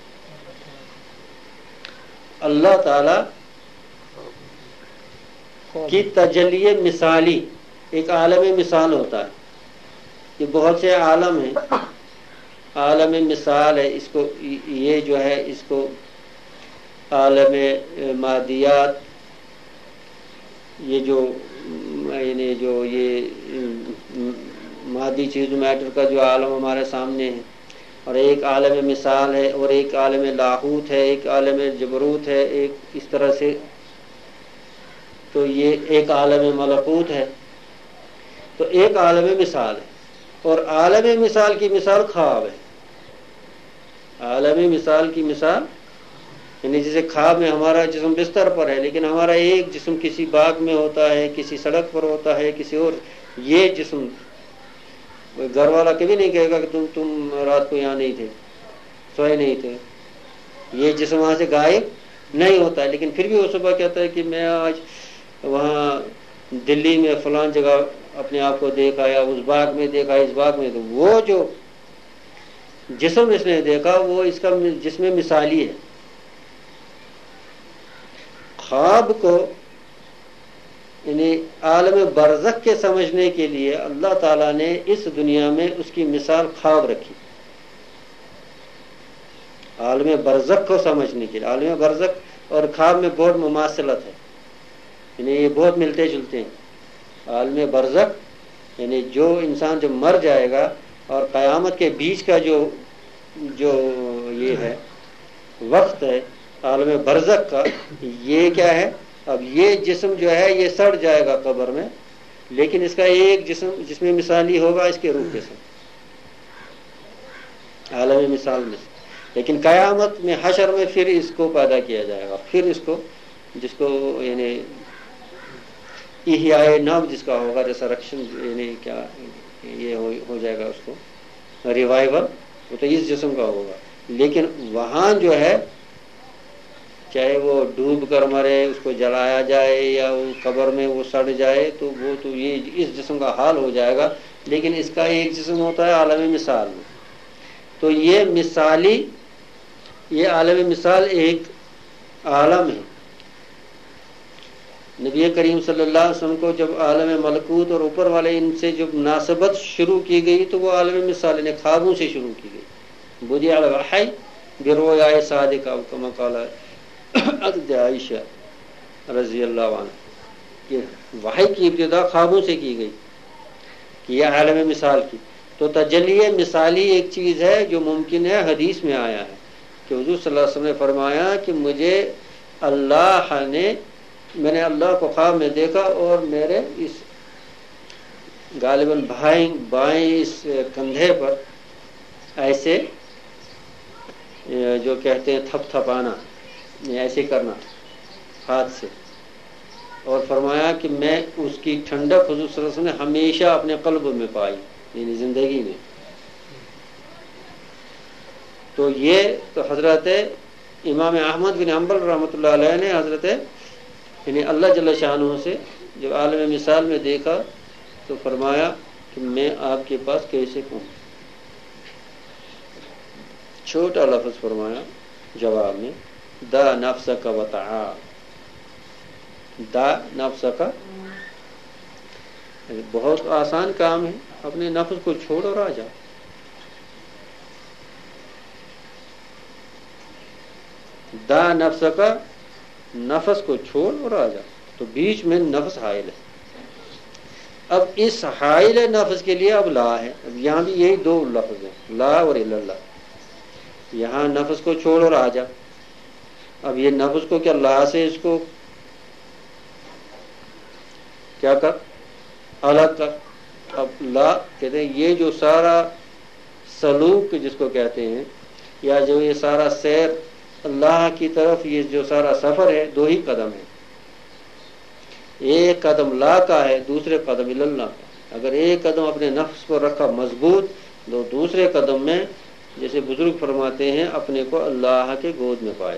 اللہ تعالی کی تجلی مثالی، ایک عالم مثال ہوتا ہے. یہ بہت سے عالم ہیں، عالم مثال ہے. اس کو یہ جو ہے اس کو عالم مادیات، یہ جو یعنی جو یہ مادی چیز میٹر کا جو عالم ہمارے سامنے ہے، اور ایک عالم مثال ہے، اور ایک عالم لاہوت ہے، ایک عالم جبروت ہے، ایک اس طرح سے. تو یہ ایک عالم ملکوت ہے. تو ایک عالم مثال ہے، اور عالم مثال کی مثال خواب ہے. عالم مثال کی مثال یعنی جیسے خواب میں ہمارا جسم بستر پر ہے، لیکن ہمارا ایک جسم کسی باغ میں ہوتا ہے، کسی سڑک پر ہوتا ہے، کسی اور. یہ جسم گھر والا کبھی نہیں کہے گا کہ تم تم رات کو یہاں نہیں تھے، سوئے نہیں تھے. یہ جسم وہاں سے غائب نہیں ہوتا ہے، لیکن پھر بھی وہ صبح کہتا ہے کہ میں آج وہاں دلی میں فلان جگہ اپنے آپ کو دیکھا، یا اس باغ میں دیکھا، اس باغ میں. تو وہ جو جسم اس نے دیکھا وہ اس کا جسم مثالی ہے. خواب کو یعنی عالم برزخ کے سمجھنے کے لیے اللہ تعالیٰ نے اس دنیا میں اس کی مثال خواب رکھی. عالم برزخ کو سمجھنے کے لیے عالم برزخ اور خواب میں بہت مماثلت ہے، یعنی یہ بہت ملتے جلتے ہیں. عالم برزخ یعنی جو انسان جو مر جائے گا اور قیامت کے بیچ کا جو جو یہ ہے وقت ہے عالم برزخ کا، یہ کیا ہے؟ اب یہ جسم جو ہے یہ سڑ جائے گا قبر میں، لیکن اس کا ایک جسم جس میں مثالی ہوگا اس کے روح کے ساتھ، عالم مثال میں. لیکن قیامت میں حشر میں پھر اس کو پیدا کیا جائے گا، پھر اس کو جس کو یعنی احیاء نو جس کا ہوگا، ریسرکشن یعنی کیا یہ ہو جائے گا، اس کو ریوائول، وہ تو اس جسم کا ہوگا. لیکن وہاں جو ہے چاہے وہ ڈوب کر مرے، اس کو جلایا جائے، یا وہ قبر میں وہ سڑ جائے، تو وہ تو یہ اس جسم کا حال ہو جائے گا. لیکن اس کا ایک جسم ہوتا ہے عالم مثال میں. تو یہ مثالی یہ عالم مثال ایک عالم ہے. نبی کریم صلی اللہ علیہ وسلم کو جب عالم ملکوت اور اوپر والے ان سے جب مناسبت شروع کی گئی تو وہ عالم مثال نے خوابوں سے شروع کی گئی. بدیع الوحی برؤیا صادقہ کما قال حضرت عائشہ رضی اللہ عنہ، کہ وحی کی ابتدا خوابوں سے کی گئی کہ یہ عالم مثال کی. تو تجلی مثالی ایک چیز ہے جو ممکن ہے، حدیث میں آیا ہے کہ حضور صلی اللہ علیہ وسلم نے فرمایا کہ مجھے اللہ نے میں نے اللہ کو خواب میں دیکھا، اور میرے اس غالباً بھائیں بائیں اس کندھے پر ایسے جو کہتے ہیں تھپ تھپانا، ایسے کرنا ہاتھ سے، اور فرمایا کہ میں اس کی ٹھنڈک حضور صلی اللہ علیہ وسلم نے ہمیشہ اپنے قلب میں پائی، یعنی زندگی میں. تو یہ تو حضرت امام احمد بن حنبل رحمۃ اللہ علیہ نے حضرت یعنی اللہ جل شانہ سے جب عالم مثال میں دیکھا تو فرمایا کہ میں آپ کے پاس کیسے پہنچوں. چھوٹا لفظ فرمایا جواب میں، دا نفسک وتعال. دا نفسک بہت آسان کام ہے، اپنے نفس کو چھوڑ اور آ جاؤ. دا نفسک، نفس کو چھوڑ اور آ جاؤ. تو بیچ میں نفس حائل ہے. اب اس حائل نفس کے لیے اب لا ہے. اب یہاں بھی یہی دو لفظ ہیں، لا اور الا اللہ. یہاں نفس کو چھوڑ اور آ جا. اب یہ نفس کو کیا لا سے اس کو کیا کر الگ کر. اب لا کہتے ہیں یہ جو سارا سلوک جس کو کہتے ہیں، یا جو یہ سارا سیر اللہ کی طرف، یہ جو سارا سفر ہے دو ہی قدم ہے. ایک قدم لا کا ہے، دوسرے قدم اللہ کا. اگر ایک قدم اپنے نفس کو رکھا مضبوط، تو دوسرے قدم میں جیسے بزرگ فرماتے ہیں اپنے کو اللہ کے گود میں پائے.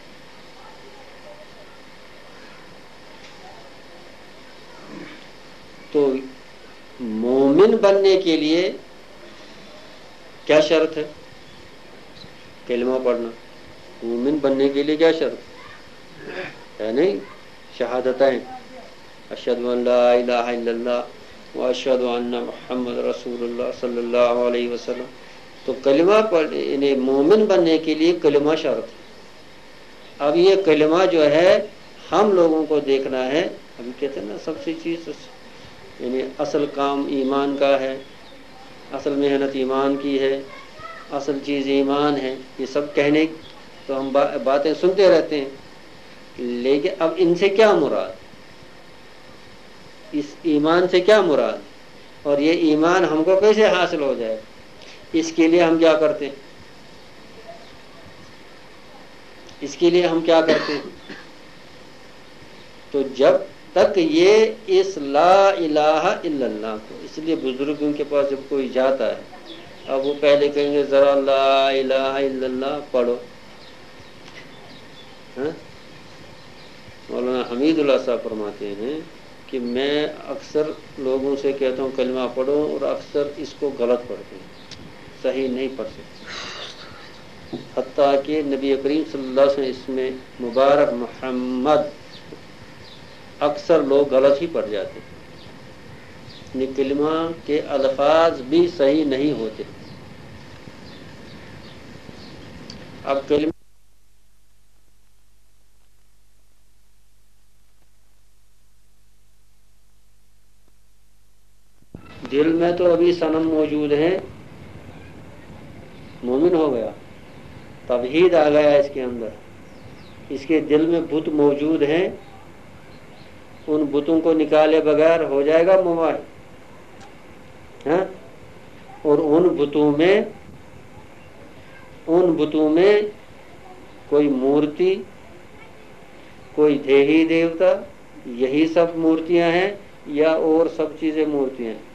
تو مومن بننے کے لیے کیا شرط ہے؟ کلمہ پڑھنا. مومن بننے کے لیے کیا شرط ہے؟ نہیں شہادتیں اشہد ان لا الہ الا اللہ و اشہد ان محمد رسول اللہ صلی اللہ علیہ وسلم. تو کلمہ پڑھ یعنی مومن بننے کے لیے کلمہ شرط ہے. اب یہ کلمہ جو ہے ہم لوگوں کو دیکھنا ہے. ابھی کہتے ہیں نا سب سے چیز یعنی اصل کام ایمان کا ہے, اصل محنت ایمان کی ہے, اصل چیز ایمان ہے. یہ سب کہنے تو ہم باتیں سنتے رہتے ہیں, لیکن اب ان سے کیا مراد, اس ایمان سے کیا مراد, اور یہ ایمان ہم کو کیسے حاصل ہو جائے, اس کے لیے ہم کیا کرتے ہیں, اس کے لیے ہم کیا کرتے ہیں. تو جب تک یہ اس لا الہ الا اللہ کو, اس لیے بزرگوں کے پاس جب کوئی جاتا ہے اب وہ پہلے کہیں گے ذرا لا الہ الا اللہ پڑھو. ہاں مولانا حمید اللہ صاحب فرماتے ہیں کہ میں اکثر لوگوں سے کہتا ہوں کلمہ پڑھو, اور اکثر اس کو غلط پڑھتے ہیں, صحیح نہیں پڑھ سکتے. حتیٰ کہ نبی کریم صلی اللہ علیہ وسلم اس میں مبارک محمد اکثر لوگ غلط ہی پڑھ جاتے ہیں. یہ کلمہ کے الفاظ بھی صحیح نہیں ہوتے. اب کلمہ دل میں تو ابھی صنم موجود ہے, مومن ہو گیا, توحید آ گیا اس کے اندر, اس کے دل میں بت موجود ہیں, ان بتوں کو نکالے بغیر ہو جائے گا مومن. ہاں اور ان بتوں میں ان بتوں میں کوئی مورتی, کوئی دیہی دیوتا, یہی سب مورتیاں ہیں یا اور سب چیزیں مورتیاں ہیں,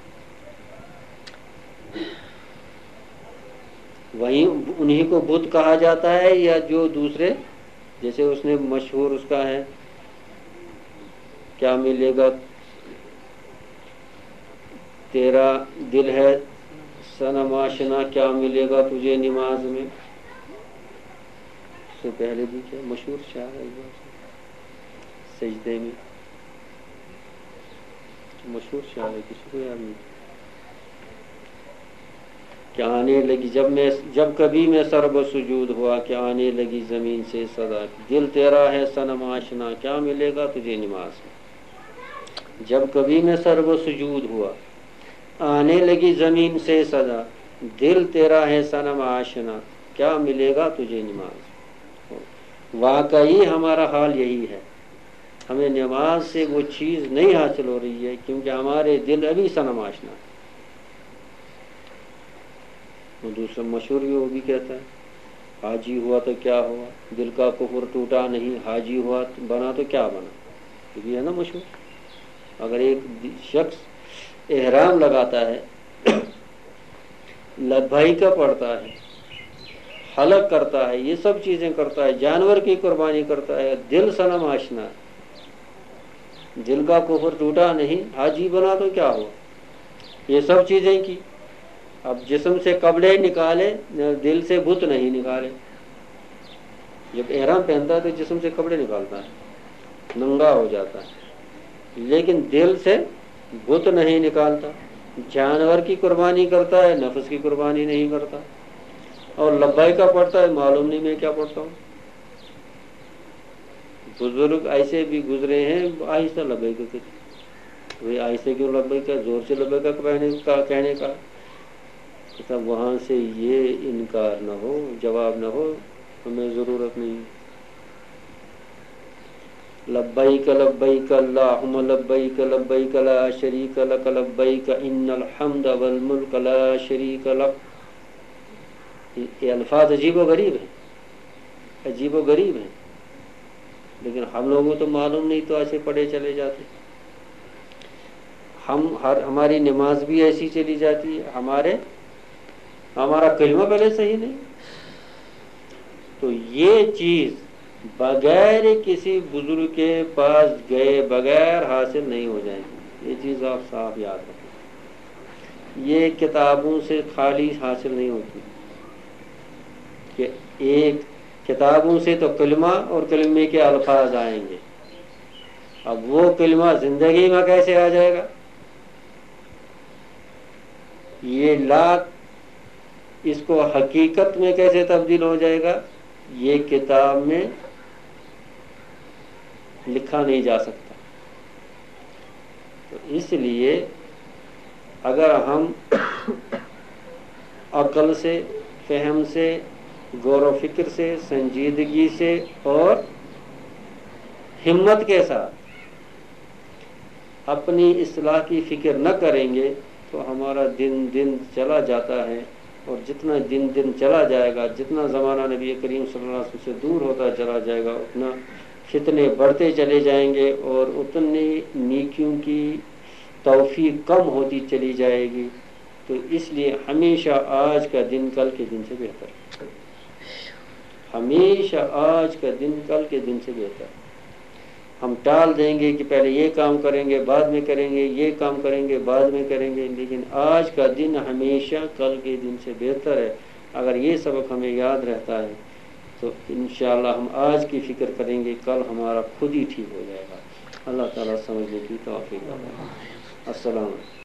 وہیں انہی کو بت کہا جاتا ہے, یا جو دوسرے جیسے اس نے مشہور اس کا ہے کیا ملے گا تیرا دل ہے صنم آشنا, کیا ملے گا تجھے نماز میں. اس سے پہلے بھی کیا مشہور شاعر ہے سجدے میں, مشہور شاعر ہے, کسی کو یاد نہیں. کہ آنے لگی جب میں جب کبھی میں سر بہ سجود ہوا, کہ آنے لگی زمین سے صدا, دل تیرا ہے صنم آشنا, کیا ملے گا تجھے نماز میں. جب کبھی میں سر بہ سجود ہوا, آنے لگی زمین سے صدا, دل تیرا ہے صنم آشنا, کیا ملے گا تجھے نماز. واقعی ہمارا حال یہی ہے, ہمیں نماز سے وہ چیز نہیں حاصل ہو رہی ہے کیونکہ ہمارے دل ابھی صنم آشنا. وہ دوسرا مشہور بھی وہ بھی کہتا ہے حاجی ہوا تو کیا ہوا, دل کا کفر ٹوٹا نہیں, حاجی ہوا بنا تو کیا بنا. یہ بھی ہے نا مشہور. اگر ایک شخص احرام لگاتا ہے, لبیک کا پڑھتا ہے, حلق کرتا ہے, یہ سب چیزیں کرتا ہے, جانور کی قربانی کرتا ہے, دل صنم آشنا, دل کا کفر ٹوٹا نہیں, حاجی بنا تو کیا ہوا. یہ سب چیزیں کی. اب جسم سے کپڑے نکالے, دل سے بت نہیں نکالے. جب احرام پہنتا ہے تو جسم سے کپڑے نکالتا ہے, ننگا ہو جاتا ہے, لیکن دل سے بت نہیں نکالتا. جانور کی قربانی کرتا ہے, نفس کی قربانی نہیں کرتا. اور لبیک کا پڑھتا ہے, معلوم نہیں میں کیا پڑھتا ہوں. بزرگ ایسے بھی گزرے ہیں آہستہ لبیک کے, وہی آہستہ کیوں لبیک کا, زور سے لبیک کا کہنے کا. تب وہاں سے یہ انکار نہ ہو, جواب نہ ہو, ہمیں ضرورت نہیں. لبیک لبیک اللہم لبیک لبیک لا شریک لک لبیک ان الحمد والملک لا شریک لک. یہ الفاظ عجیب و غریب ہیں, عجیب و غریب ہیں, لیکن ہم لوگوں تو معلوم نہیں, تو ایسے پڑھے چلے جاتے. ہم ہر ہماری نماز بھی ایسی چلی جاتی ہے, ہمارے ہمارا کلمہ پہلے صحیح نہیں. تو یہ چیز بغیر کسی بزرگ کے پاس گئے بغیر حاصل نہیں ہو جائے گی. یہ چیز آپ صاف یاد رکھیں. یہ کتابوں سے خالی حاصل نہیں ہوتی, کہ ایک کتابوں سے تو کلمہ اور کلمے کے الفاظ آئیں گے, اب وہ کلمہ زندگی میں کیسے آ جائے گا؟ یہ لا اس کو حقیقت میں کیسے تبدیل ہو جائے گا؟ یہ کتاب میں لکھا نہیں جا سکتا۔ تو اس لیے اگر ہم عقل سے، فہم سے، غور و فکر سے، سنجیدگی سے اور ہمت کے ساتھ اپنی اصلاح کی فکر نہ کریں گے تو ہمارا دن دن چلا جاتا ہے، اور جتنا دن دن چلا جائے گا، جتنا زمانہ نبی کریم صلی اللہ علیہ وسلم سے دور ہوتا چلا جائے گا، اتنا فتنے بڑھتے چلے جائیں گے اور اتنی نیکیوں کی توفیق کم ہوتی چلی جائے گی۔ تو اس لیے ہمیشہ آج کا دن کل کے دن سے بہتر، ہمیشہ آج کا دن کل کے دن سے بہتر۔ ہم ٹال دیں گے کہ پہلے یہ کام کریں گے، بعد میں کریں گے، یہ کام کریں گے، بعد میں کریں گے، لیکن آج کا دن ہمیشہ کل کے دن سے بہتر ہے۔ اگر یہ سبق ہمیں یاد رہتا ہے تو انشاءاللہ ہم آج کی فکر کریں گے، کل ہمارا خود ہی ٹھیک ہو جائے گا۔ اللہ تعالیٰ سمجھنے کی توفیق عطا فرمائے۔ السلام علیکم۔